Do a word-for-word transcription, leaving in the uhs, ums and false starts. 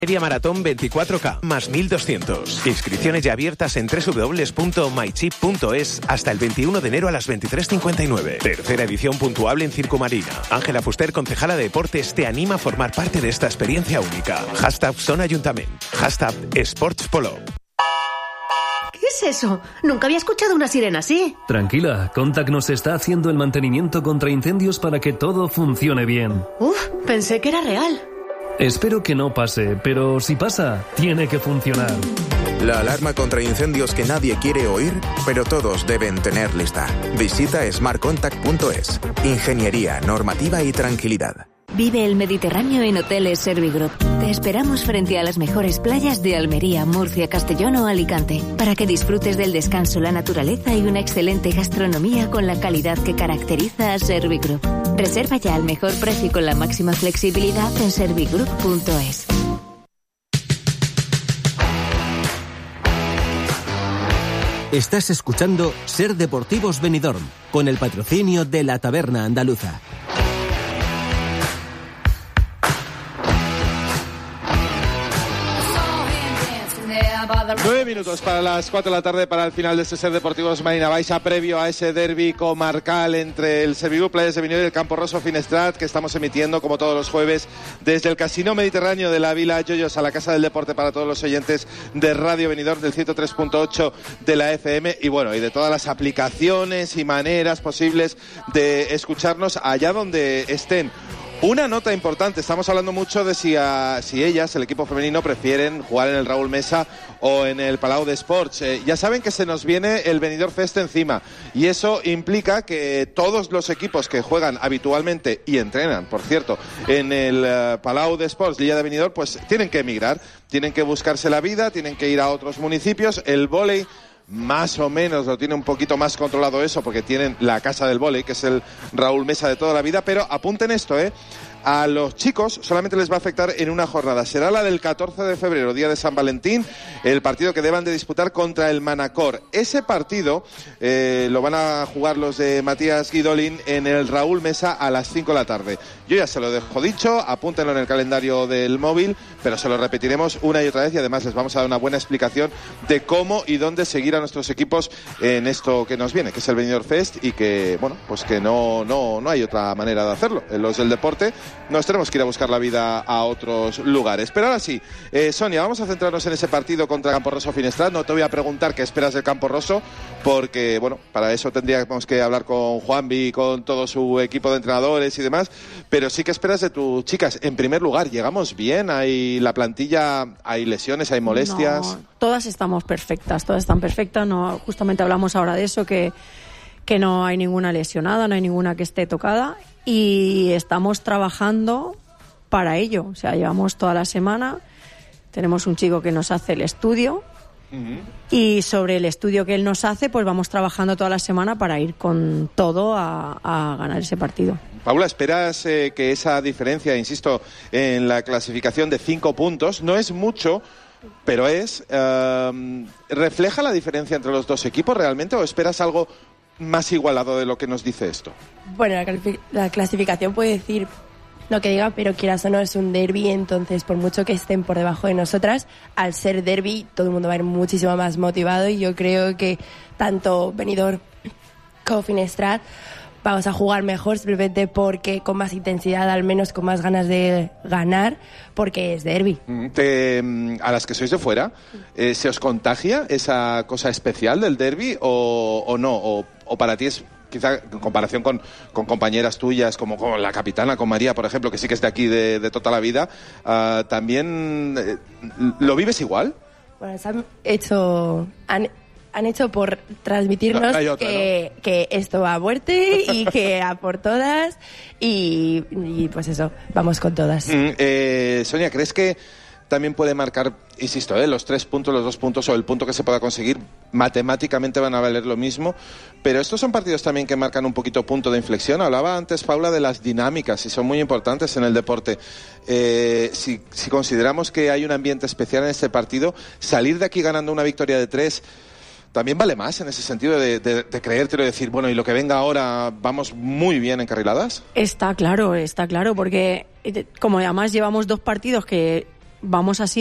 Media Maratón veinticuatro K, más mil doscientos. Inscripciones ya abiertas en doble u doble u doble u punto my chip punto es hasta el veintiuno de enero a las veintitrés cincuenta y nueve. Tercera edición puntuable en Circo Marina. Ángela Fuster, concejala de Deportes, te anima a formar parte de esta experiencia única. Hashtag Son Ayuntament. Hashtag Sports Polo. ¿Qué es eso? Nunca había escuchado una sirena así. Tranquila, Contact nos está haciendo el mantenimiento contra incendios para que todo funcione bien. Uf, pensé que era real. Espero que no pase, pero si pasa, tiene que funcionar. La alarma contra incendios que nadie quiere oír, pero todos deben tener lista. Visita smart contact punto es. Ingeniería, normativa y tranquilidad. Vive el Mediterráneo en Hoteles Servigroup. Te esperamos frente a las mejores playas de Almería, Murcia, Castellón o Alicante, para que disfrutes del descanso, la naturaleza y una excelente gastronomía con la calidad que caracteriza a Servigroup. Reserva ya al mejor precio y con la máxima flexibilidad en servigroup punto es. Estás escuchando Ser Deportivos Benidorm, con el patrocinio de la Taberna Andaluza. Nueve minutos para las cuatro de la tarde para el final de este Ser Deportivos Marina Baixa, previo a ese derbi comarcal entre el Servigroup Playas de Benidorm y el Campo Rosso Finestrat, que estamos emitiendo como todos los jueves desde el Casino Mediterráneo de la Vila Yoyos a la Casa del Deporte para todos los oyentes de Radio Benidorm del ciento tres punto ocho de la F M y bueno, y de todas las aplicaciones y maneras posibles de escucharnos allá donde estén. Una nota importante, estamos hablando mucho de si, a, si ellas, el equipo femenino, prefieren jugar en el Raúl Mesa o en el Palau de Sports. Eh, ya saben que se nos viene el Benidorm Fest encima y eso implica que todos los equipos que juegan habitualmente y entrenan, por cierto, en el uh, Palau de Sports, Liga de Benidorm, pues tienen que emigrar, tienen que buscarse la vida, tienen que ir a otros municipios. El vóley más o menos lo tiene un poquito más controlado eso, porque tienen la casa del vóley, que es el Raúl Mesa de toda la vida, pero apunten esto, ¿eh? A los chicos solamente les va a afectar en una jornada. Será la del catorce de febrero, día de San Valentín, el partido que deban de disputar contra el Manacor. Ese partido eh, lo van a jugar los de Matías Guidolin en el Raúl Mesa a las cinco de la tarde. Yo ya se lo dejo dicho, apúntenlo en el calendario del móvil, pero se lo repetiremos una y otra vez y además les vamos a dar una buena explicación de cómo y dónde seguir a nuestros equipos en esto que nos viene, que es el Benidorm Fest y que, bueno, pues que no, no, no hay otra manera de hacerlo. Los del deporte nos tenemos que ir a buscar la vida a otros lugares. Pero ahora sí, eh, Sonia, vamos a centrarnos en ese partido contra Campo Rosso Finestrat. No te voy a preguntar qué esperas del Campo Rosso, porque, bueno, para eso tendríamos que hablar con Juanvi y con todo su equipo de entrenadores y demás, pero sí que esperas de tus chicas. En primer lugar, ¿llegamos bien? ¿Hay la plantilla? ¿Hay lesiones? ¿Hay molestias? No, todas estamos perfectas, todas están perfectas. No, justamente hablamos ahora de eso, que, que no hay ninguna lesionada, no hay ninguna que esté tocada. Y estamos trabajando para ello. O sea, llevamos toda la semana, tenemos un chico que nos hace el estudio uh-huh. y sobre el estudio que él nos hace, pues vamos trabajando toda la semana para ir con todo a, a ganar ese partido. Paula, ¿esperas eh, que esa diferencia, insisto, en la clasificación de cinco puntos, no es mucho, pero es, eh, refleja la diferencia entre los dos equipos realmente o esperas algo más igualado de lo que nos dice esto? Bueno, la, la clasificación puede decir lo que diga, pero quieras o no es un derbi, entonces por mucho que estén por debajo de nosotras, al ser derbi todo el mundo va a ir muchísimo más motivado y yo creo que tanto Benidorm como Finestrat vamos a jugar mejor simplemente porque con más intensidad, al menos con más ganas de ganar, porque es derbi. Te, a las que sois de fuera, eh, ¿se os contagia esa cosa especial del derbi o, o no? O, o para ti es, quizá en comparación con, con compañeras tuyas, como con la capitana, con María, por ejemplo, que sí que es de aquí de, de toda la vida, uh, ¿también eh, lo vives igual? Bueno, se han hecho... Han, han hecho por transmitirnos otra, que, ¿no? que esto va a muerte y que a por todas y, y pues eso, vamos con todas. Mm, eh, Sonia, ¿crees que también puede marcar, insisto, eh, los tres puntos, los dos puntos o el punto que se pueda conseguir, matemáticamente van a valer lo mismo, pero estos son partidos también que marcan un poquito punto de inflexión? Hablaba antes Paula de las dinámicas y son muy importantes en el deporte. Eh, si, si consideramos que hay un ambiente especial en este partido, salir de aquí ganando una victoria de tres también vale más en ese sentido de, de, de creértelo y decir, bueno, y lo que venga ahora, vamos muy bien encarriladas. Está claro, está claro, porque como además llevamos dos partidos que vamos así.